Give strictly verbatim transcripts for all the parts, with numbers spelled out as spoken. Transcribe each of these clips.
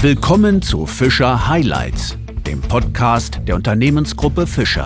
Willkommen zu Fischer Highlights, dem Podcast der Unternehmensgruppe Fischer.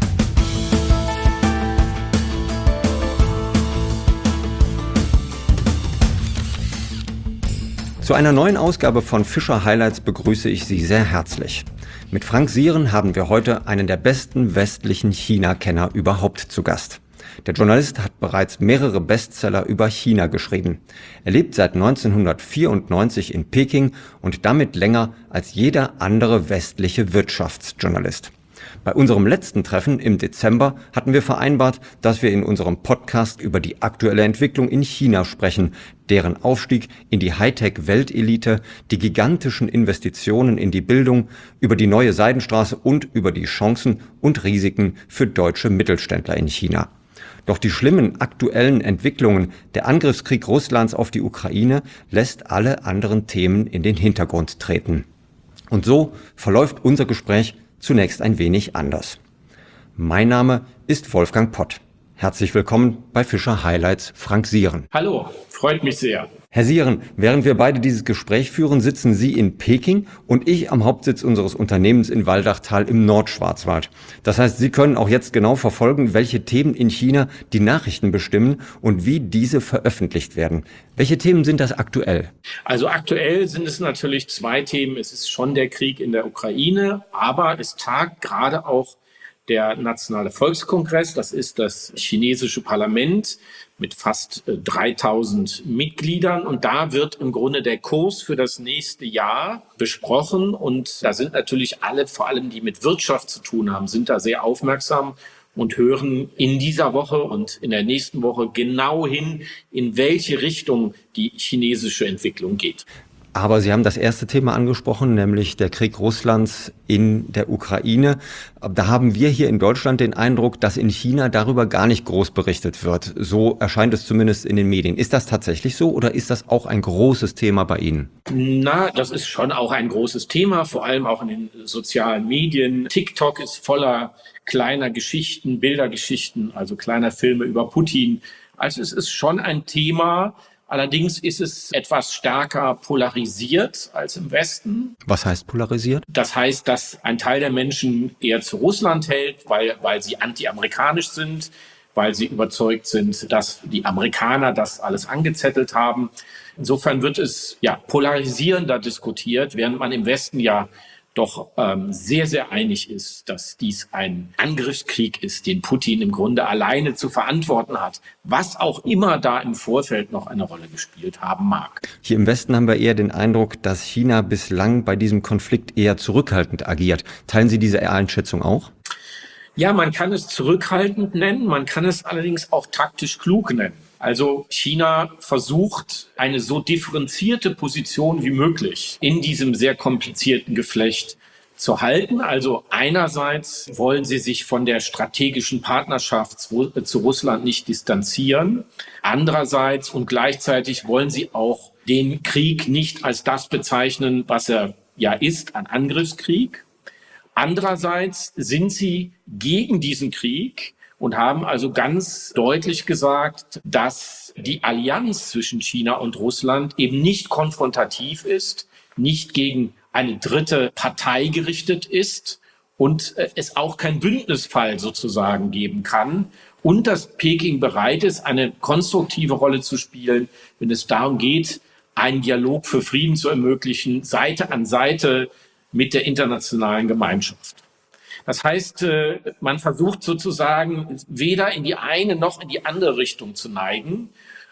Zu einer neuen Ausgabe von Fischer Highlights begrüße ich Sie sehr herzlich. Mit Frank Sieren haben wir heute einen der besten westlichen China-Kenner überhaupt zu Gast. Der Journalist hat bereits mehrere Bestseller über China geschrieben. Er lebt seit neunzehnhundertvierundneunzig in Peking und damit länger als jeder andere westliche Wirtschaftsjournalist. Bei unserem letzten Treffen im Dezember hatten wir vereinbart, dass wir in unserem Podcast über die aktuelle Entwicklung in China sprechen, deren Aufstieg in die Hightech-Weltelite, die gigantischen Investitionen in die Bildung, über die neue Seidenstraße und über die Chancen und Risiken für deutsche Mittelständler in China. Doch die schlimmen aktuellen Entwicklungen, der Angriffskrieg Russlands auf die Ukraine, lässt alle anderen Themen in den Hintergrund treten. Und so verläuft unser Gespräch zunächst ein wenig anders. Mein Name ist Wolfgang Pott. Herzlich willkommen bei Fischer Highlights, Frank Sieren. Hallo, freut mich sehr. Herr Sieren, während wir beide dieses Gespräch führen, sitzen Sie in Peking und ich am Hauptsitz unseres Unternehmens in Waldachtal im Nordschwarzwald. Das heißt, Sie können auch jetzt genau verfolgen, welche Themen in China die Nachrichten bestimmen und wie diese veröffentlicht werden. Welche Themen sind das aktuell? Also aktuell sind es natürlich zwei Themen. Es ist schon der Krieg in der Ukraine, aber es tagt gerade auch der Nationale Volkskongress. Das ist das chinesische Parlament mit fast dreitausend Mitgliedern. Und da wird im Grunde der Kurs für das nächste Jahr besprochen. Und da sind natürlich alle, vor allem die mit Wirtschaft zu tun haben, sind da sehr aufmerksam und hören in dieser Woche und in der nächsten Woche genau hin, in welche Richtung die chinesische Entwicklung geht. Aber Sie haben das erste Thema angesprochen, nämlich der Krieg Russlands in der Ukraine. Da haben wir hier in Deutschland den Eindruck, dass in China darüber gar nicht groß berichtet wird. So erscheint es zumindest in den Medien. Ist das tatsächlich so oder ist das auch ein großes Thema bei Ihnen? Na, das ist schon auch ein großes Thema, vor allem auch in den sozialen Medien. TikTok ist voller kleiner Geschichten, Bildergeschichten, also kleiner Filme über Putin. Also es ist schon ein Thema. Allerdings ist es etwas stärker polarisiert als im Westen. Was heißt polarisiert? Das heißt, dass ein Teil der Menschen eher zu Russland hält, weil, weil sie anti-amerikanisch sind, weil sie überzeugt sind, dass die Amerikaner das alles angezettelt haben. Insofern wird es ja polarisierender diskutiert, während man im Westen ja doch ähm, sehr, sehr einig ist, dass dies ein Angriffskrieg ist, den Putin im Grunde alleine zu verantworten hat, was auch immer da im Vorfeld noch eine Rolle gespielt haben mag. Hier im Westen haben wir eher den Eindruck, dass China bislang bei diesem Konflikt eher zurückhaltend agiert. Teilen Sie diese Einschätzung auch? Ja, man kann es zurückhaltend nennen, man kann es allerdings auch taktisch klug nennen. Also China versucht, eine so differenzierte Position wie möglich in diesem sehr komplizierten Geflecht zu halten. Also einerseits wollen sie sich von der strategischen Partnerschaft zu Russland nicht distanzieren. Andererseits und gleichzeitig wollen sie auch den Krieg nicht als das bezeichnen, was er ja ist, ein Angriffskrieg. Andererseits sind sie gegen diesen Krieg und haben also ganz deutlich gesagt, dass die Allianz zwischen China und Russland eben nicht konfrontativ ist, nicht gegen eine dritte Partei gerichtet ist und es auch kein Bündnisfall sozusagen geben kann und dass Peking bereit ist, eine konstruktive Rolle zu spielen, wenn es darum geht, einen Dialog für Frieden zu ermöglichen, Seite an Seite mit der internationalen Gemeinschaft. Das heißt, man versucht sozusagen weder in die eine noch in die andere Richtung zu neigen.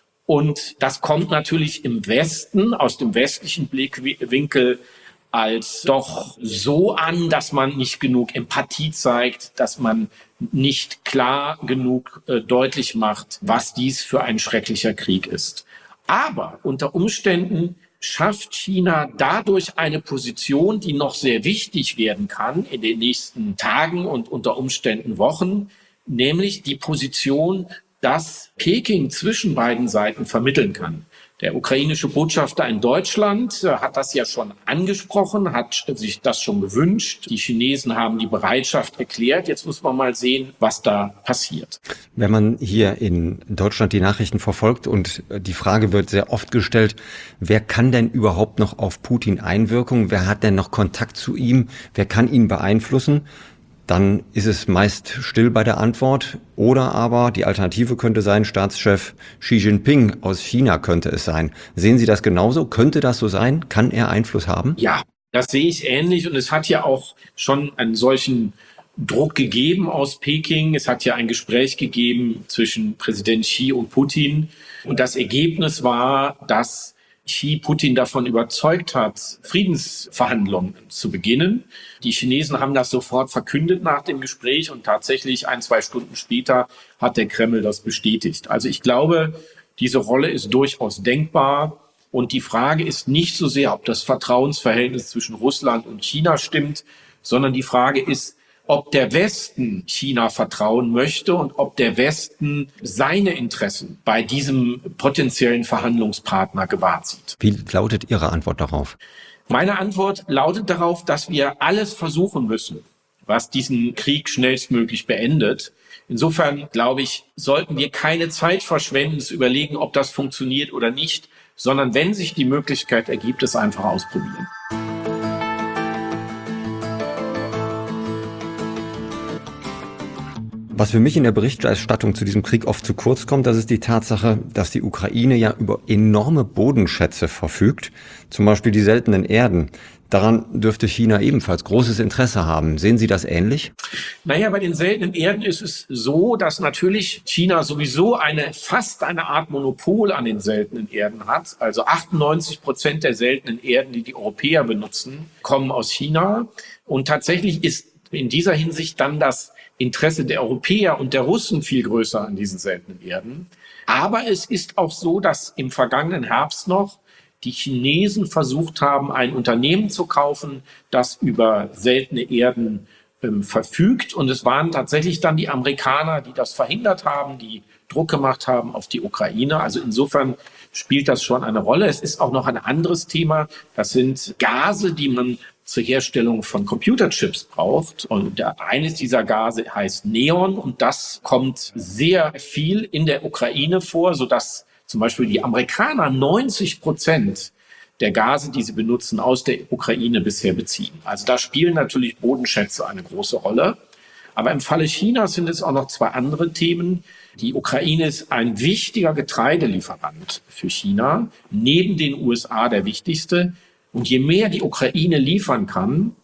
Und das kommt natürlich im Westen, aus dem westlichen Blickwinkel, als doch so an, dass man nicht genug Empathie zeigt, dass man nicht klar genug äh, deutlich macht, was dies für ein schrecklicher Krieg ist. Aber unter Umständen schafft China dadurch eine Position, die noch sehr wichtig werden kann in den nächsten Tagen und unter Umständen Wochen, nämlich die Position, dass Peking zwischen beiden Seiten vermitteln kann. Der ukrainische Botschafter in Deutschland hat das ja schon angesprochen, hat sich das schon gewünscht. Die Chinesen haben die Bereitschaft erklärt. Jetzt muss man mal sehen, was da passiert. Wenn man hier in Deutschland die Nachrichten verfolgt und die Frage wird sehr oft gestellt, wer kann denn überhaupt noch auf Putin einwirken? Wer hat denn noch Kontakt zu ihm? Wer kann ihn beeinflussen? Dann ist es meist still bei der Antwort. Oder aber die Alternative könnte sein, Staatschef Xi Jinping aus China könnte es sein. Sehen Sie das genauso? Könnte das so sein? Kann er Einfluss haben? Ja, das sehe ich ähnlich. Und es hat ja auch schon einen solchen Druck gegeben aus Peking. Es hat ja ein Gespräch gegeben zwischen Präsident Xi und Putin. Und das Ergebnis war, dass Xi Putin davon überzeugt hat, Friedensverhandlungen zu beginnen. Die Chinesen haben das sofort verkündet nach dem Gespräch und tatsächlich ein, zwei Stunden später hat der Kreml das bestätigt. Also ich glaube, diese Rolle ist durchaus denkbar. Und die Frage ist nicht so sehr, ob das Vertrauensverhältnis zwischen Russland und China stimmt, sondern die Frage ist, ob der Westen China vertrauen möchte und ob der Westen seine Interessen bei diesem potenziellen Verhandlungspartner gewahrt sieht. Wie lautet Ihre Antwort darauf? Meine Antwort lautet darauf, dass wir alles versuchen müssen, was diesen Krieg schnellstmöglich beendet. Insofern, glaube ich, sollten wir keine Zeit verschwenden, zu überlegen, ob das funktioniert oder nicht, sondern wenn sich die Möglichkeit ergibt, es einfach ausprobieren. Was für mich in der Berichterstattung zu diesem Krieg oft zu kurz kommt, das ist die Tatsache, dass die Ukraine ja über enorme Bodenschätze verfügt, zum Beispiel die seltenen Erden. Daran dürfte China ebenfalls großes Interesse haben. Sehen Sie das ähnlich? Naja, bei den seltenen Erden ist es so, dass natürlich China sowieso eine fast eine Art Monopol an den seltenen Erden hat. Also achtundneunzig Prozent der seltenen Erden, die die Europäer benutzen, kommen aus China. Und tatsächlich ist in dieser Hinsicht dann das Interesse der Europäer und der Russen viel größer an diesen seltenen Erden. Aber es ist auch so, dass im vergangenen Herbst noch die Chinesen versucht haben, ein Unternehmen zu kaufen, das über seltene Erden ähm, verfügt. Und es waren tatsächlich dann die Amerikaner, die das verhindert haben, die Druck gemacht haben auf die Ukraine. Also insofern spielt das schon eine Rolle. Es ist auch noch ein anderes Thema. Das sind Gase, die man zur Herstellung von Computerchips braucht. Und eines dieser Gase heißt Neon und das kommt sehr viel in der Ukraine vor, sodass zum Beispiel die Amerikaner neunzig Prozent der Gase, die sie benutzen, aus der Ukraine bisher beziehen. Also da spielen natürlich Bodenschätze eine große Rolle. Aber im Falle Chinas sind es auch noch zwei andere Themen. Die Ukraine ist ein wichtiger Getreidelieferant für China, neben den U S A der wichtigste. Und je mehr die Ukraine liefern kann,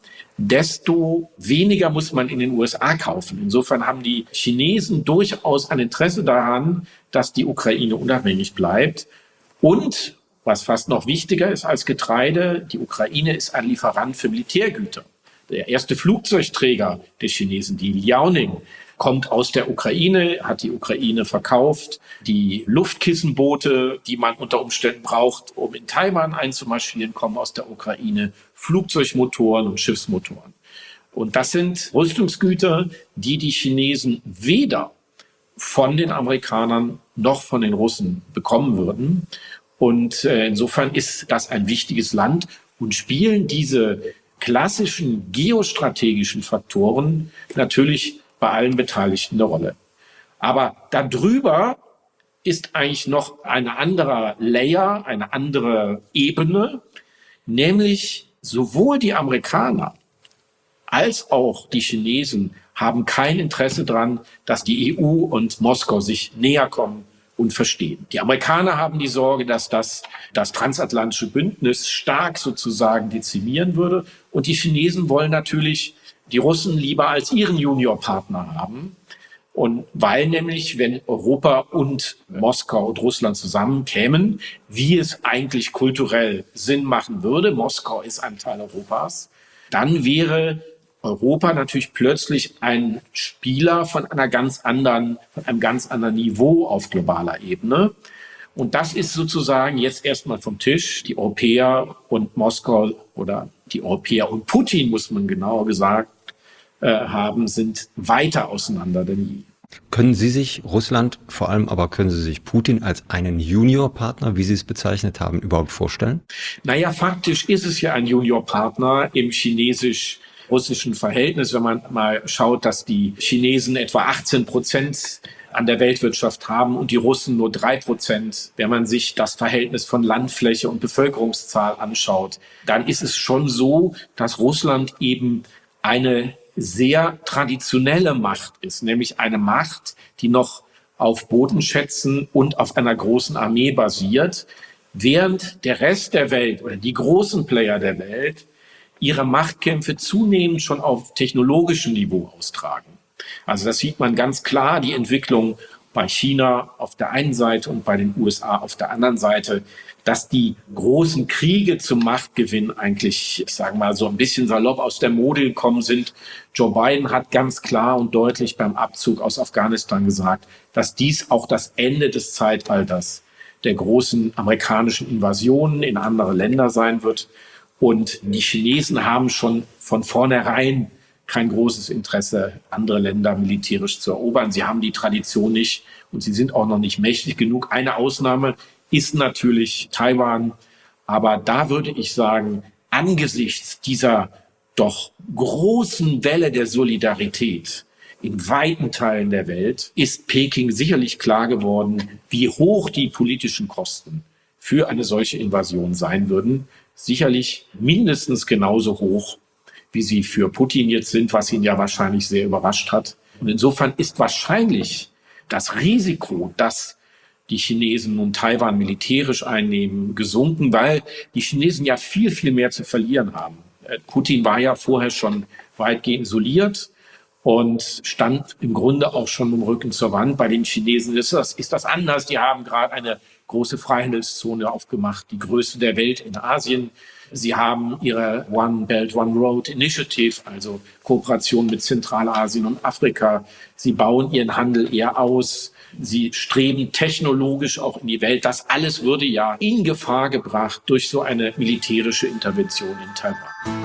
desto weniger muss man in den U S A kaufen. Insofern haben die Chinesen durchaus ein Interesse daran, dass die Ukraine unabhängig bleibt. Und, was fast noch wichtiger ist als Getreide, die Ukraine ist ein Lieferant für Militärgüter. Der erste Flugzeugträger der Chinesen, die Liaoning, kommt aus der Ukraine, hat die Ukraine verkauft. Die Luftkissenboote, die man unter Umständen braucht, um in Taiwan einzumarschieren, kommen aus der Ukraine. Flugzeugmotoren und Schiffsmotoren. Und das sind Rüstungsgüter, die die Chinesen weder von den Amerikanern noch von den Russen bekommen würden. Und äh, insofern ist das ein wichtiges Land und spielen diese klassischen geostrategischen Faktoren natürlich bei allen Beteiligten eine Rolle. Aber darüber ist eigentlich noch ein anderer Layer, eine andere Ebene, nämlich sowohl die Amerikaner als auch die Chinesen haben kein Interesse daran, dass die E U und Moskau sich näher kommen und verstehen. Die Amerikaner haben die Sorge, dass das das transatlantische Bündnis stark sozusagen dezimieren würde. Und die Chinesen wollen natürlich die Russen lieber als ihren Juniorpartner haben. Und weil nämlich, wenn Europa und Moskau und Russland zusammenkämen, wie es eigentlich kulturell Sinn machen würde, Moskau ist ein Teil Europas, dann wäre Europa natürlich plötzlich ein Spieler von einer ganz anderen, von einem ganz anderen Niveau auf globaler Ebene. Und das ist sozusagen jetzt erstmal vom Tisch. Die Europäer und Moskau oder die Europäer und Putin, muss man genauer gesagt äh, haben, sind weiter auseinander denn je. Können Sie sich Russland, vor allem aber können Sie sich Putin als einen Juniorpartner, wie Sie es bezeichnet haben, überhaupt vorstellen? Naja, faktisch ist es ja ein Juniorpartner im chinesisch-russischen Verhältnis. Wenn man mal schaut, dass die Chinesen etwa achtzehn Prozent an der Weltwirtschaft haben und die Russen nur drei Prozent. Wenn man sich das Verhältnis von Landfläche und Bevölkerungszahl anschaut, dann ist es schon so, dass Russland eben eine sehr traditionelle Macht ist, nämlich eine Macht, die noch auf Bodenschätzen und auf einer großen Armee basiert, während der Rest der Welt oder die großen Player der Welt ihre Machtkämpfe zunehmend schon auf technologischem Niveau austragen. Also das sieht man ganz klar, die Entwicklung bei China auf der einen Seite und bei den U S A auf der anderen Seite, dass die großen Kriege zum Machtgewinn eigentlich, ich sage mal so ein bisschen salopp aus der Mode gekommen sind. Joe Biden hat ganz klar und deutlich beim Abzug aus Afghanistan gesagt, dass dies auch das Ende des Zeitalters der großen amerikanischen Invasionen in andere Länder sein wird. Und die Chinesen haben schon von vornherein kein großes Interesse, andere Länder militärisch zu erobern. Sie haben die Tradition nicht und sie sind auch noch nicht mächtig genug. Eine Ausnahme ist natürlich Taiwan. Aber da würde ich sagen, angesichts dieser doch großen Welle der Solidarität in weiten Teilen der Welt ist Peking sicherlich klar geworden, wie hoch die politischen Kosten für eine solche Invasion sein würden. Sicherlich mindestens genauso hoch, wie sie für Putin jetzt sind, was ihn ja wahrscheinlich sehr überrascht hat. Und insofern ist wahrscheinlich das Risiko, dass die Chinesen nun Taiwan militärisch einnehmen, gesunken, weil die Chinesen ja viel, viel mehr zu verlieren haben. Putin war ja vorher schon weitgehend isoliert und stand im Grunde auch schon mit dem Rücken zur Wand. Bei den Chinesen ist das, ist das anders. Die haben gerade eine große Freihandelszone aufgemacht, die größte der Welt in Asien. Sie haben ihre One Belt, One Road Initiative, also Kooperation mit Zentralasien und Afrika. Sie bauen ihren Handel eher aus. Sie streben technologisch auch in die Welt. Das alles würde ja in Gefahr gebracht durch so eine militärische Intervention in Taiwan.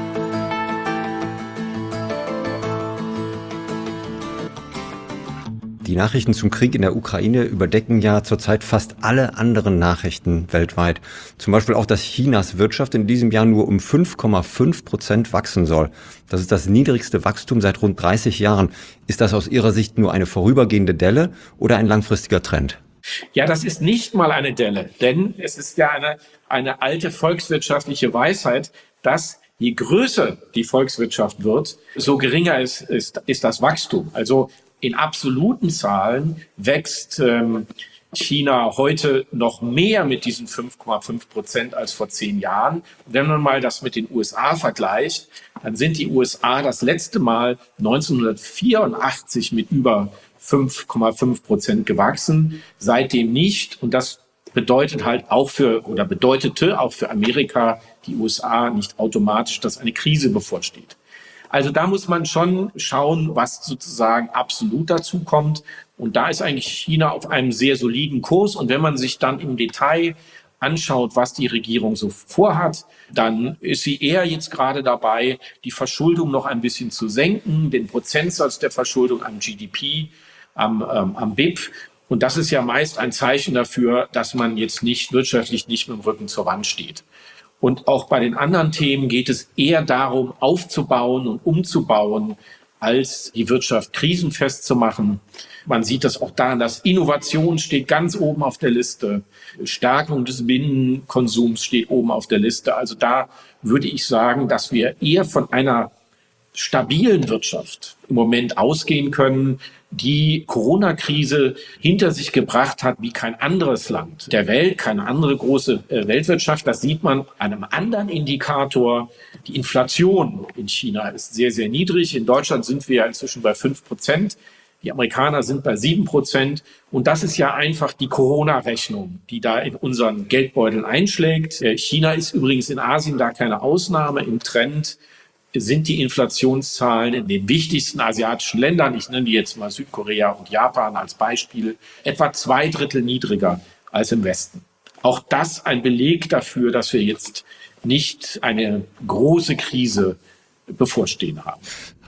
Die Nachrichten zum Krieg in der Ukraine überdecken ja zurzeit fast alle anderen Nachrichten weltweit. Zum Beispiel auch, dass Chinas Wirtschaft in diesem Jahr nur um fünf Komma fünf Prozent wachsen soll. Das ist das niedrigste Wachstum seit rund dreißig Jahren. Ist das aus Ihrer Sicht nur eine vorübergehende Delle oder ein langfristiger Trend? Ja, das ist nicht mal eine Delle, denn es ist ja eine, eine alte volkswirtschaftliche Weisheit, dass je größer die Volkswirtschaft wird, so geringer ist, ist, ist das Wachstum. Also in absoluten Zahlen wächst ähm, China heute noch mehr mit diesen fünf Komma fünf Prozent als vor zehn Jahren. Und wenn man mal das mit den U S A vergleicht, dann sind die U S A das letzte Mal neunzehnhundertvierundachtzig mit über fünf Komma fünf Prozent gewachsen, seitdem nicht. Und das bedeutet halt auch für oder bedeutete auch für Amerika, die U S A, nicht automatisch, dass eine Krise bevorsteht. Also da muss man schon schauen, was sozusagen absolut dazu kommt. Und da ist eigentlich China auf einem sehr soliden Kurs. Und wenn man sich dann im Detail anschaut, was die Regierung so vorhat, dann ist sie eher jetzt gerade dabei, die Verschuldung noch ein bisschen zu senken, den Prozentsatz der Verschuldung am G D P, am, ähm, am B I P. Und das ist ja meist ein Zeichen dafür, dass man jetzt nicht wirtschaftlich nicht mit dem Rücken zur Wand steht. Und auch bei den anderen Themen geht es eher darum, aufzubauen und umzubauen, als die Wirtschaft krisenfest zu machen. Man sieht das auch daran, dass Innovation steht ganz oben auf der Liste. Stärkung des Binnenkonsums steht oben auf der Liste. Also da würde ich sagen, dass wir eher von einer stabilen Wirtschaft im Moment ausgehen können, die Corona-Krise hinter sich gebracht hat wie kein anderes Land der Welt, keine andere große Weltwirtschaft. Das sieht man an einem anderen Indikator. Die Inflation in China ist sehr, sehr niedrig. In Deutschland sind wir inzwischen bei fünf Prozent. Die Amerikaner sind bei sieben Prozent. Und das ist ja einfach die Corona-Rechnung, die da in unseren Geldbeuteln einschlägt. China ist übrigens in Asien da keine Ausnahme. Im Trend sind die Inflationszahlen in den wichtigsten asiatischen Ländern, ich nenne die jetzt mal Südkorea und Japan als Beispiel, etwa zwei Drittel niedriger als im Westen. Auch das ein Beleg dafür, dass wir jetzt nicht eine große Krise bevorstehen haben.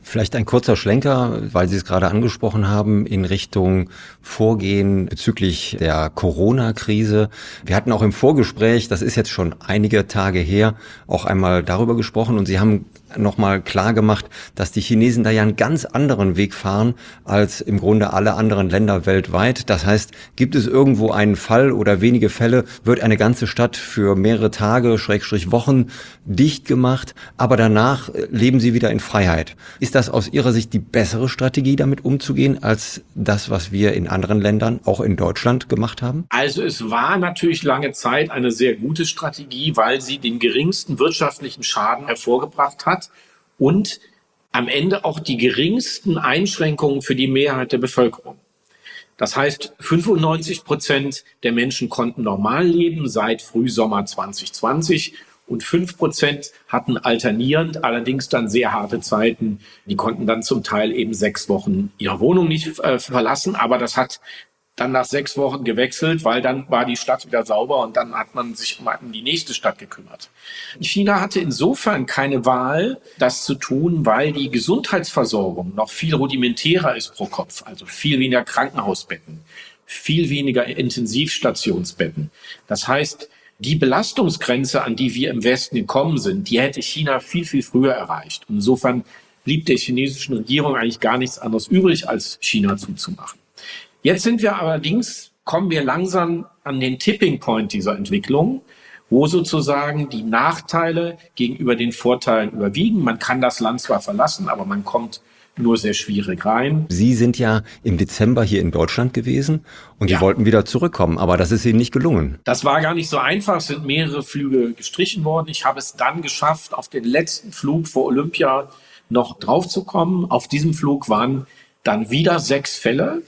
Vielleicht ein kurzer Schlenker, weil Sie es gerade angesprochen haben, in Richtung Vorgehen bezüglich der Corona-Krise. Wir hatten auch im Vorgespräch, das ist jetzt schon einige Tage her, auch einmal darüber gesprochen und Sie haben nochmal klar gemacht, dass die Chinesen da ja einen ganz anderen Weg fahren als im Grunde alle anderen Länder weltweit. Das heißt, gibt es irgendwo einen Fall oder wenige Fälle, wird eine ganze Stadt für mehrere Tage, Schrägstrich Wochen dicht gemacht, aber danach leben sie wieder in Freiheit. Ist das aus Ihrer Sicht die bessere Strategie, damit umzugehen, als das, was wir in anderen Ländern, auch in Deutschland, gemacht haben? Also es war natürlich lange Zeit eine sehr gute Strategie, weil sie den geringsten wirtschaftlichen Schaden hervorgebracht hat und am Ende auch die geringsten Einschränkungen für die Mehrheit der Bevölkerung. Das heißt, fünfundneunzig Prozent der Menschen konnten normal leben seit Frühsommer zwanzig zwanzig und fünf Prozent hatten alternierend, allerdings dann sehr harte Zeiten. Die konnten dann zum Teil eben sechs Wochen ihre Wohnung nicht äh, verlassen, aber das hat dann nach sechs Wochen gewechselt, weil dann war die Stadt wieder sauber und dann hat man sich um die nächste Stadt gekümmert. China hatte insofern keine Wahl, das zu tun, weil die Gesundheitsversorgung noch viel rudimentärer ist pro Kopf, also viel weniger Krankenhausbetten, viel weniger Intensivstationsbetten. Das heißt, die Belastungsgrenze, an die wir im Westen gekommen sind, die hätte China viel, viel früher erreicht. Und insofern blieb der chinesischen Regierung eigentlich gar nichts anderes übrig, als China zuzumachen. Jetzt sind wir allerdings, kommen wir langsam an den Tipping Point dieser Entwicklung, wo sozusagen die Nachteile gegenüber den Vorteilen überwiegen. Man kann das Land zwar verlassen, aber man kommt nur sehr schwierig rein. Sie sind ja im Dezember hier in Deutschland gewesen und ja. Sie wollten wieder zurückkommen, aber das ist Ihnen nicht gelungen. Das war gar nicht so einfach, es sind mehrere Flüge gestrichen worden. Ich habe es dann geschafft, auf den letzten Flug vor Olympia noch draufzukommen. Auf diesem Flug waren dann wieder sechs Fälle.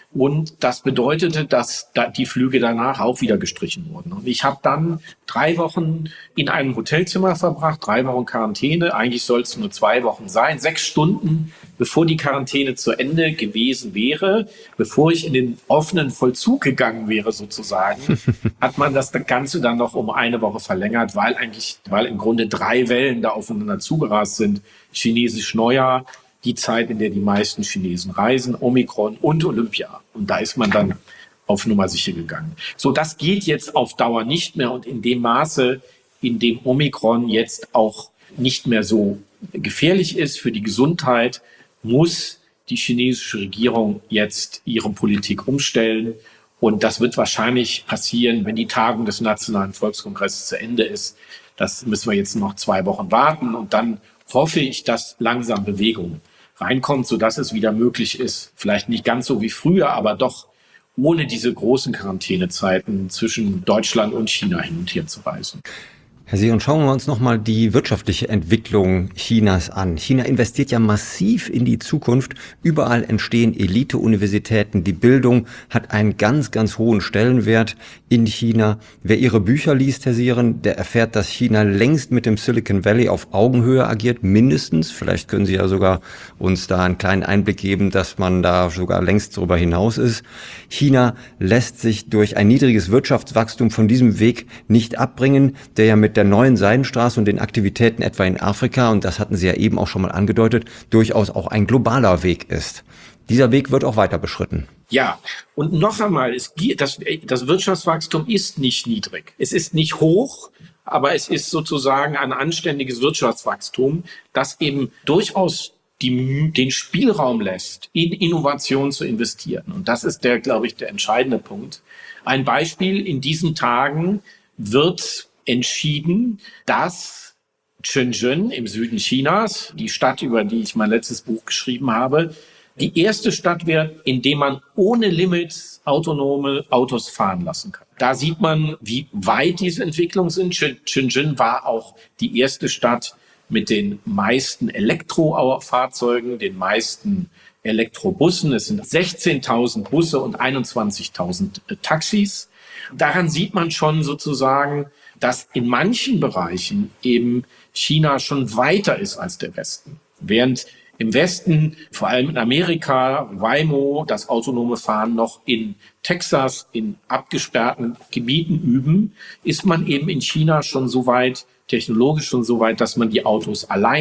Und das bedeutete, dass da die Flüge danach auch wieder gestrichen wurden. Und ich habe dann drei Wochen in einem Hotelzimmer verbracht, drei Wochen Quarantäne. Eigentlich soll es nur zwei Wochen sein. Sechs Stunden, bevor die Quarantäne zu Ende gewesen wäre, bevor ich in den offenen Vollzug gegangen wäre sozusagen, hat man das Ganze dann noch um eine Woche verlängert, weil eigentlich, weil im Grunde drei Wellen da aufeinander zugerast sind. Chinesisch Neujahr, die Zeit, in der die meisten Chinesen reisen, Omikron und Olympia. Und da ist man dann auf Nummer sicher gegangen. So, das geht jetzt auf Dauer nicht mehr und in dem Maße, in dem Omikron jetzt auch nicht mehr so gefährlich ist für die Gesundheit, muss die chinesische Regierung jetzt ihre Politik umstellen. Und das wird wahrscheinlich passieren, wenn die Tagung des Nationalen Volkskongresses zu Ende ist. Das müssen wir jetzt noch zwei Wochen warten und dann hoffe ich, dass langsam Bewegung reinkommt, sodass es wieder möglich ist, vielleicht nicht ganz so wie früher, aber doch ohne diese großen Quarantänezeiten zwischen Deutschland und China hin und her zu reisen. Herr Siren, schauen wir uns nochmal die wirtschaftliche Entwicklung Chinas an. China investiert ja massiv in die Zukunft. Überall entstehen Elite-Universitäten. Die Bildung hat einen ganz, ganz hohen Stellenwert in China. Wer Ihre Bücher liest, Herr Siren, der erfährt, dass China längst mit dem Silicon Valley auf Augenhöhe agiert, mindestens. Vielleicht können Sie ja sogar uns da einen kleinen Einblick geben, dass man da sogar längst darüber hinaus ist. China lässt sich durch ein niedriges Wirtschaftswachstum von diesem Weg nicht abbringen, der ja mit der neuen Seidenstraße und den Aktivitäten etwa in Afrika, und das hatten Sie ja eben auch schon mal angedeutet, durchaus auch ein globaler Weg ist. Dieser Weg wird auch weiter beschritten. Ja, und noch einmal, es, das, das Wirtschaftswachstum ist nicht niedrig. Es ist nicht hoch, aber es ist sozusagen ein anständiges Wirtschaftswachstum, das eben durchaus die, den Spielraum lässt, in Innovation zu investieren. Und das ist der, glaube ich, der entscheidende Punkt. Ein Beispiel: In diesen Tagen wird entschieden, dass Shenzhen im Süden Chinas, die Stadt, über die ich mein letztes Buch geschrieben habe, die erste Stadt wird, in der man ohne Limits autonome Autos fahren lassen kann. Da sieht man, wie weit diese Entwicklungen sind. Shenzhen war auch die erste Stadt mit den meisten Elektrofahrzeugen, den meisten Elektrobussen. Es sind sechzehntausend Busse und einundzwanzigtausend Taxis. Daran sieht man schon sozusagen, dass in manchen Bereichen eben China schon weiter ist als der Westen. Während im Westen, vor allem in Amerika, Waymo, das autonome Fahren noch in Texas, in abgesperrten Gebieten üben, ist man eben in China schon so weit, technologisch schon so weit, dass man die Autos alleine,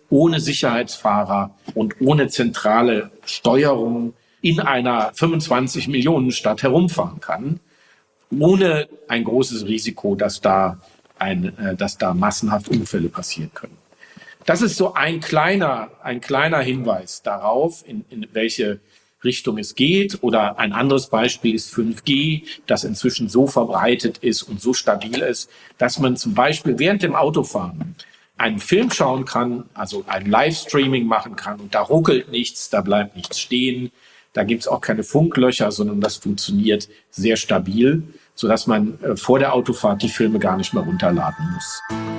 ohne Sicherheitsfahrer und ohne zentrale Steuerung in einer fünfundzwanzig-Millionen-Stadt herumfahren kann, ohne ein großes Risiko, dass da, ein, äh, dass da massenhaft Unfälle passieren können. Das ist so ein kleiner, ein kleiner Hinweis darauf, in, in welche Richtung es geht. Oder ein anderes Beispiel ist fünf G, das inzwischen so verbreitet ist und so stabil ist, dass man zum Beispiel während dem Autofahren einen Film schauen kann, also ein Livestreaming machen kann und da ruckelt nichts, da bleibt nichts stehen. Da gibt's auch keine Funklöcher, sondern das funktioniert sehr stabil, sodass man äh, vor der Autofahrt die Filme gar nicht mehr runterladen muss.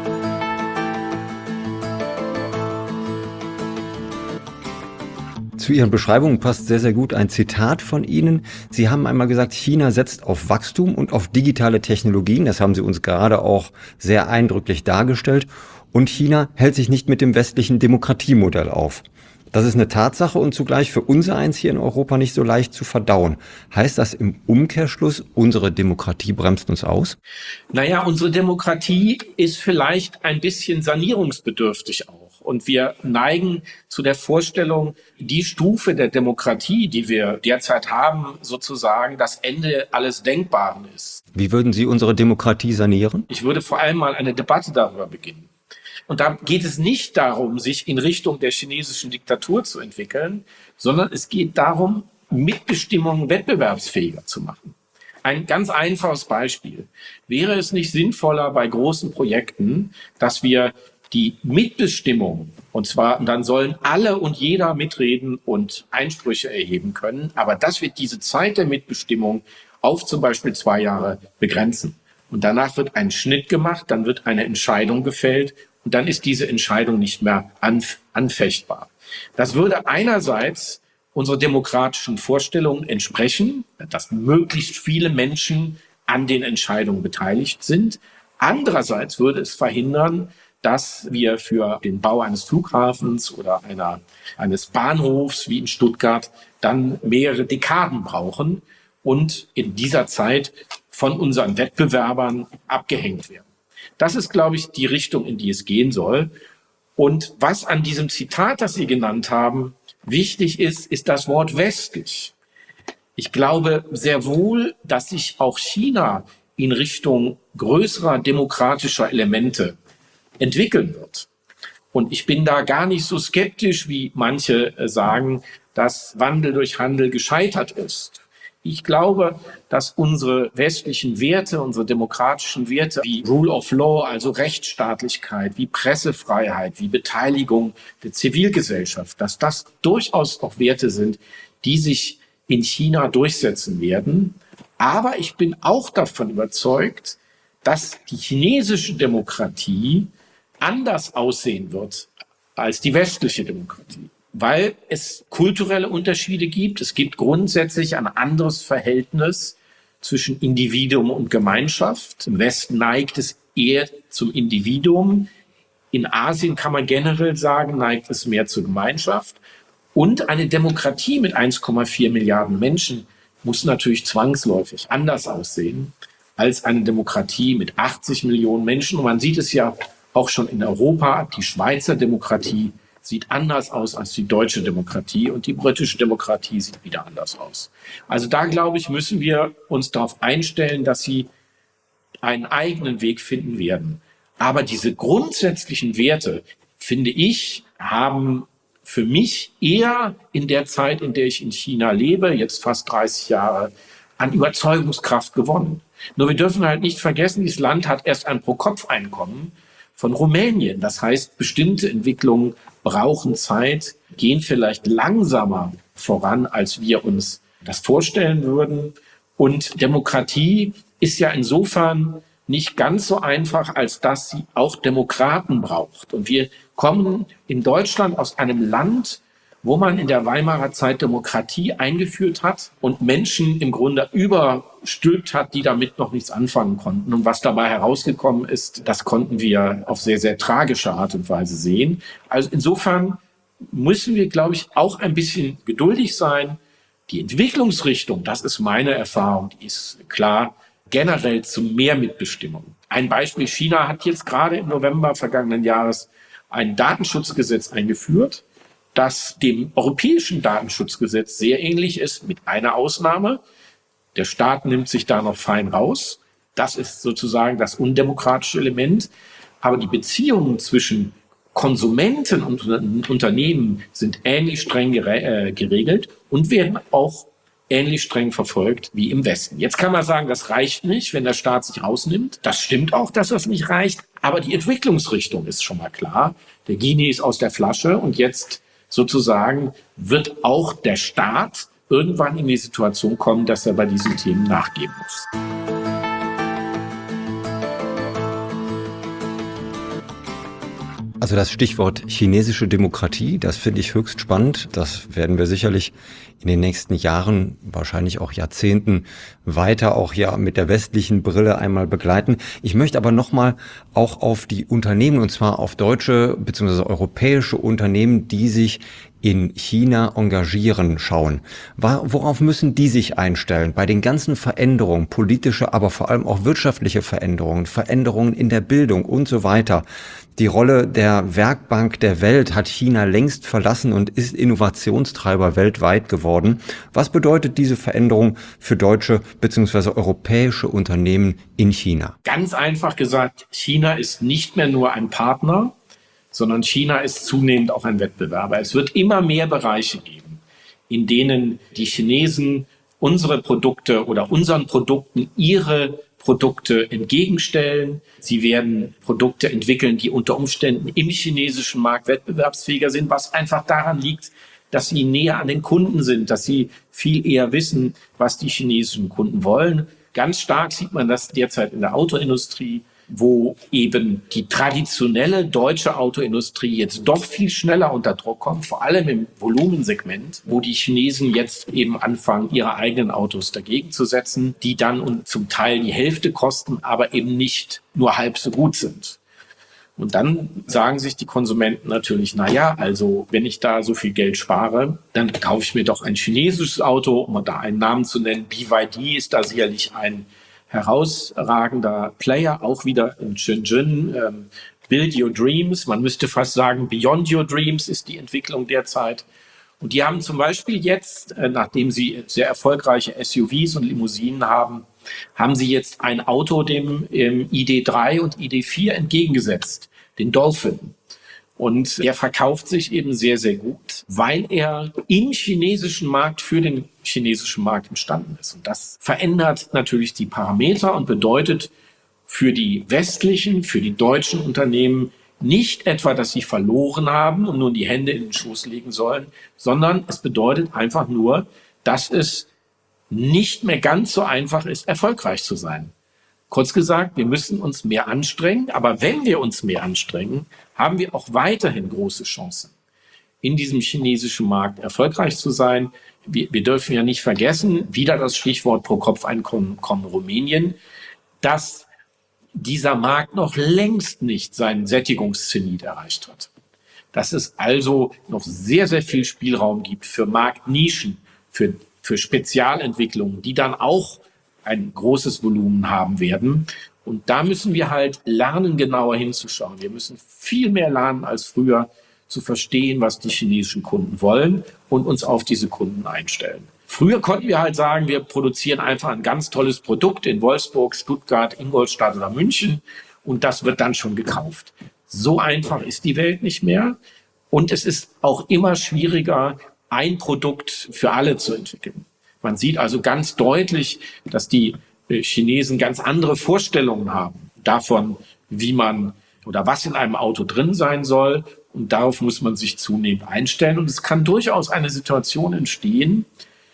Zu Ihren Beschreibungen passt sehr, sehr gut ein Zitat von Ihnen. Sie haben einmal gesagt, China setzt auf Wachstum und auf digitale Technologien. Das haben Sie uns gerade auch sehr eindrücklich dargestellt. Und China hält sich nicht mit dem westlichen Demokratiemodell auf. Das ist eine Tatsache und zugleich für unser eins hier in Europa nicht so leicht zu verdauen. Heißt das im Umkehrschluss, unsere Demokratie bremst uns aus? Naja, unsere Demokratie ist vielleicht ein bisschen sanierungsbedürftig auch. Und wir neigen zu der Vorstellung, die Stufe der Demokratie, die wir derzeit haben, sozusagen das Ende alles Denkbaren ist. Wie würden Sie unsere Demokratie sanieren? Ich würde vor allem mal eine Debatte darüber beginnen. Und da geht es nicht darum, sich in Richtung der chinesischen Diktatur zu entwickeln, sondern es geht darum, Mitbestimmung wettbewerbsfähiger zu machen. Ein ganz einfaches Beispiel. Wäre es nicht sinnvoller bei großen Projekten, dass wir die Mitbestimmung, und zwar, dann sollen alle und jeder mitreden und Einsprüche erheben können, aber dass wir diese Zeit der Mitbestimmung auf zum Beispiel zwei Jahre begrenzen. Und danach wird ein Schnitt gemacht, dann wird eine Entscheidung gefällt und dann ist diese Entscheidung nicht mehr anf- anfechtbar. Das würde einerseits unsere demokratischen Vorstellungen entsprechen, dass möglichst viele Menschen an den Entscheidungen beteiligt sind. Andererseits würde es verhindern, dass wir für den Bau eines Flughafens oder einer, eines Bahnhofs wie in Stuttgart dann mehrere Dekaden brauchen und in dieser Zeit von unseren Wettbewerbern abgehängt werden. Das ist, glaube ich, die Richtung, in die es gehen soll. Und was an diesem Zitat, das Sie genannt haben, wichtig ist, ist das Wort westlich. Ich glaube sehr wohl, dass sich auch China in Richtung größerer demokratischer Elemente entwickeln wird. Und ich bin da gar nicht so skeptisch, wie manche sagen, dass Wandel durch Handel gescheitert ist. Ich glaube, dass unsere westlichen Werte, unsere demokratischen Werte wie Rule of Law, also Rechtsstaatlichkeit, wie Pressefreiheit, wie Beteiligung der Zivilgesellschaft, dass das durchaus auch Werte sind, die sich in China durchsetzen werden. Aber ich bin auch davon überzeugt, dass die chinesische Demokratie anders aussehen wird als die westliche Demokratie, weil es kulturelle Unterschiede gibt. Es gibt grundsätzlich ein anderes Verhältnis zwischen Individuum und Gemeinschaft. Im Westen neigt es eher zum Individuum. In Asien kann man generell sagen, neigt es mehr zur Gemeinschaft. Und eine Demokratie mit eins Komma vier Milliarden Menschen muss natürlich zwangsläufig anders aussehen als eine Demokratie mit achtzig Millionen Menschen. Und man sieht es ja auch schon in Europa. Die Schweizer Demokratie sieht anders aus als die deutsche Demokratie und die britische Demokratie sieht wieder anders aus. Also da, glaube ich, müssen wir uns darauf einstellen, dass sie einen eigenen Weg finden werden. Aber diese grundsätzlichen Werte, finde ich, haben für mich eher in der Zeit, in der ich in China lebe, jetzt fast dreißig Jahre, an Überzeugungskraft gewonnen. Nur wir dürfen halt nicht vergessen, dieses Land hat erst ein Pro-Kopf-Einkommen von Rumänien. Das heißt, bestimmte Entwicklungen brauchen Zeit, gehen vielleicht langsamer voran, als wir uns das vorstellen würden. Und Demokratie ist ja insofern nicht ganz so einfach, als dass sie auch Demokraten braucht. Und wir kommen in Deutschland aus einem Land, wo man in der Weimarer Zeit Demokratie eingeführt hat und Menschen im Grunde überstülpt hat, die damit noch nichts anfangen konnten. Und was dabei herausgekommen ist, das konnten wir auf sehr, sehr tragische Art und Weise sehen. Also insofern müssen wir, glaube ich, auch ein bisschen geduldig sein. Die Entwicklungsrichtung, das ist meine Erfahrung, die ist klar, generell zu mehr Mitbestimmung. Ein Beispiel, China hat jetzt gerade im November vergangenen Jahres ein Datenschutzgesetz eingeführt, das dem europäischen Datenschutzgesetz sehr ähnlich ist, mit einer Ausnahme. Der Staat nimmt sich da noch fein raus. Das ist sozusagen das undemokratische Element. Aber die Beziehungen zwischen Konsumenten und Unternehmen sind ähnlich streng geregelt und werden auch ähnlich streng verfolgt wie im Westen. Jetzt kann man sagen, das reicht nicht, wenn der Staat sich rausnimmt. Das stimmt auch, dass das nicht reicht. Aber die Entwicklungsrichtung ist schon mal klar. Der Genie ist aus der Flasche und jetzt sozusagen wird auch der Staat irgendwann in die Situation kommen, dass er bei diesen Themen nachgeben muss. Also das Stichwort chinesische Demokratie, das finde ich höchst spannend. Das werden wir sicherlich in den nächsten Jahren, wahrscheinlich auch Jahrzehnten weiter auch ja mit der westlichen Brille einmal begleiten. Ich möchte aber nochmal auch auf die Unternehmen, und zwar auf deutsche bzw. europäische Unternehmen, die sich in China engagieren, schauen. Worauf müssen die sich einstellen? Bei den ganzen Veränderungen, politische, aber vor allem auch wirtschaftliche Veränderungen, Veränderungen in der Bildung und so weiter. Die Rolle der Werkbank der Welt hat China längst verlassen und ist Innovationstreiber weltweit geworden. Was bedeutet diese Veränderung für deutsche bzw. europäische Unternehmen in China? Ganz einfach gesagt, China ist nicht mehr nur ein Partner, sondern China ist zunehmend auch ein Wettbewerber. Es wird immer mehr Bereiche geben, in denen die Chinesen unsere Produkte oder unseren Produkten ihre Produkte entgegenstellen. Sie werden Produkte entwickeln, die unter Umständen im chinesischen Markt wettbewerbsfähiger sind, was einfach daran liegt, dass sie näher an den Kunden sind, dass sie viel eher wissen, was die chinesischen Kunden wollen. Ganz stark sieht man das derzeit in der Autoindustrie, wo eben die traditionelle deutsche Autoindustrie jetzt doch viel schneller unter Druck kommt, vor allem im Volumensegment, wo die Chinesen jetzt eben anfangen, ihre eigenen Autos dagegen zu setzen, die dann und zum Teil die Hälfte kosten, aber eben nicht nur halb so gut sind. Und dann sagen sich die Konsumenten natürlich, na ja, also wenn ich da so viel Geld spare, dann kaufe ich mir doch ein chinesisches Auto, um da einen Namen zu nennen. B Y D ist da sicherlich ein herausragender Player, auch wieder in Shenzhen. Ähm, Build Your Dreams, man müsste fast sagen, Beyond Your Dreams ist die Entwicklung derzeit. Und die haben zum Beispiel jetzt, äh, nachdem sie sehr erfolgreiche S U Vs und Limousinen haben, haben sie jetzt ein Auto dem ähm, I D drei und I D vier entgegengesetzt, den Dolphin. Und er verkauft sich eben sehr, sehr gut, weil er im chinesischen Markt für den chinesischen Markt entstanden ist. Und das verändert natürlich die Parameter und bedeutet für die westlichen, für die deutschen Unternehmen nicht etwa, dass sie verloren haben und nun die Hände in den Schoß legen sollen, sondern es bedeutet einfach nur, dass es nicht mehr ganz so einfach ist, erfolgreich zu sein. Kurz gesagt, wir müssen uns mehr anstrengen, aber wenn wir uns mehr anstrengen, haben wir auch weiterhin große Chancen, in diesem chinesischen Markt erfolgreich zu sein. Wir, wir dürfen ja nicht vergessen, wieder das Stichwort Pro-Kopf-Einkommen Rumänien, dass dieser Markt noch längst nicht seinen Sättigungszenit erreicht hat. Dass es also noch sehr, sehr viel Spielraum gibt für Marktnischen, für, für Spezialentwicklungen, die dann auch ein großes Volumen haben werden. Und da müssen wir halt lernen, genauer hinzuschauen. Wir müssen viel mehr lernen als früher, zu verstehen, was die chinesischen Kunden wollen und uns auf diese Kunden einstellen. Früher konnten wir halt sagen, wir produzieren einfach ein ganz tolles Produkt in Wolfsburg, Stuttgart, Ingolstadt oder München und das wird dann schon gekauft. So einfach ist die Welt nicht mehr und es ist auch immer schwieriger, ein Produkt für alle zu entwickeln. Man sieht also ganz deutlich, dass die Chinesen ganz andere Vorstellungen haben davon, wie man oder was in einem Auto drin sein soll. Und darauf muss man sich zunehmend einstellen. Und es kann durchaus eine Situation entstehen,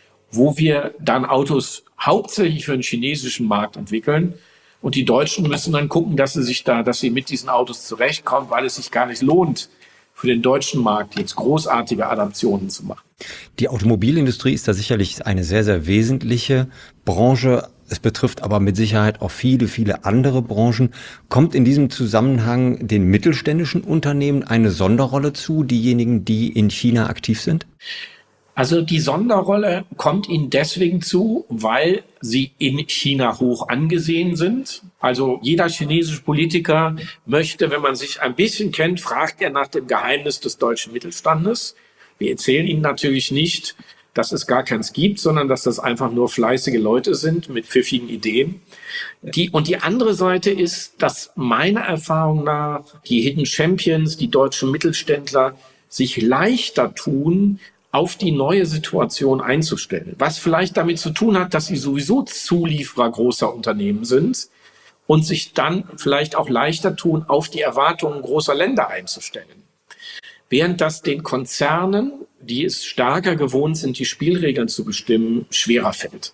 wo wir dann Autos hauptsächlich für den chinesischen Markt entwickeln. Und die Deutschen müssen dann gucken, dass sie sich da, dass sie mit diesen Autos zurechtkommen, weil es sich gar nicht lohnt, für den deutschen Markt jetzt großartige Adaptionen zu machen. Die Automobilindustrie ist da sicherlich eine sehr, sehr wesentliche Branche. Es betrifft aber mit Sicherheit auch viele, viele andere Branchen. Kommt in diesem Zusammenhang den mittelständischen Unternehmen eine Sonderrolle zu, diejenigen, die in China aktiv sind? Also die Sonderrolle kommt ihnen deswegen zu, weil sie in China hoch angesehen sind. Also jeder chinesische Politiker möchte, wenn man sich ein bisschen kennt, fragt er nach dem Geheimnis des deutschen Mittelstandes. Wir erzählen ihnen natürlich nicht, dass es gar keins gibt, sondern dass das einfach nur fleißige Leute sind mit pfiffigen Ideen. Die, und die andere Seite ist, dass meiner Erfahrung nach die Hidden Champions, die deutschen Mittelständler, sich leichter tun, auf die neue Situation einzustellen. Was vielleicht damit zu tun hat, dass sie sowieso Zulieferer großer Unternehmen sind und sich dann vielleicht auch leichter tun, auf die Erwartungen großer Länder einzustellen. Während das den Konzernen, die es stärker gewohnt sind, die Spielregeln zu bestimmen, schwerer fällt.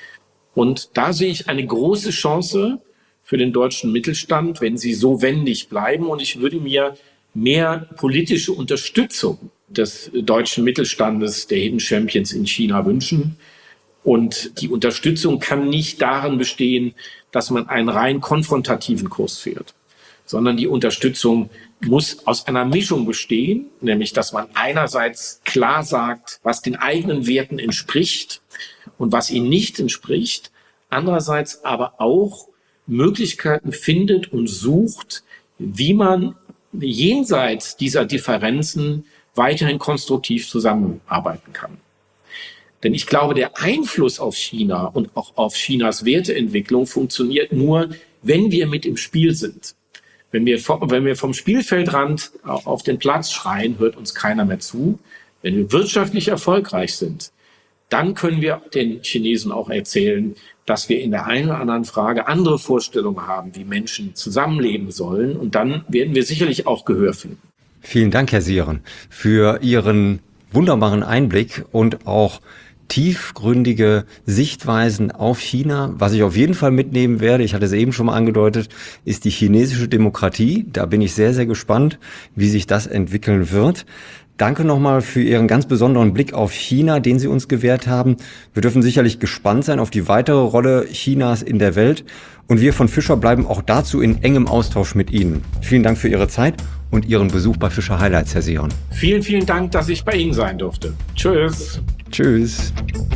Und da sehe ich eine große Chance für den deutschen Mittelstand, wenn sie so wendig bleiben. Und ich würde mir mehr politische Unterstützung des deutschen Mittelstandes, der Hidden Champions in China wünschen. Und die Unterstützung kann nicht darin bestehen, dass man einen rein konfrontativen Kurs fährt, sondern die Unterstützung muss aus einer Mischung bestehen, nämlich dass man einerseits klar sagt, was den eigenen Werten entspricht und was ihnen nicht entspricht, andererseits aber auch Möglichkeiten findet und sucht, wie man jenseits dieser Differenzen weiterhin konstruktiv zusammenarbeiten kann. Denn ich glaube, der Einfluss auf China und auch auf Chinas Werteentwicklung funktioniert nur, wenn wir mit im Spiel sind. Wenn wir, vom, wenn wir vom Spielfeldrand auf den Platz schreien, hört uns keiner mehr zu. Wenn wir wirtschaftlich erfolgreich sind, dann können wir den Chinesen auch erzählen, dass wir in der einen oder anderen Frage andere Vorstellungen haben, wie Menschen zusammenleben sollen. Und dann werden wir sicherlich auch Gehör finden. Vielen Dank, Herr Sieren, für Ihren wunderbaren Einblick und auch tiefgründige Sichtweisen auf China. Was ich auf jeden Fall mitnehmen werde, ich hatte es eben schon mal angedeutet, ist die chinesische Demokratie. Da bin ich sehr, sehr gespannt, wie sich das entwickeln wird. Danke nochmal für Ihren ganz besonderen Blick auf China, den Sie uns gewährt haben. Wir dürfen sicherlich gespannt sein auf die weitere Rolle Chinas in der Welt. Und wir von Fischer bleiben auch dazu in engem Austausch mit Ihnen. Vielen Dank für Ihre Zeit und Ihren Besuch bei Fischer Highlights, Herr Sieren. Vielen, vielen Dank, dass ich bei Ihnen sein durfte. Tschüss. Tschüss.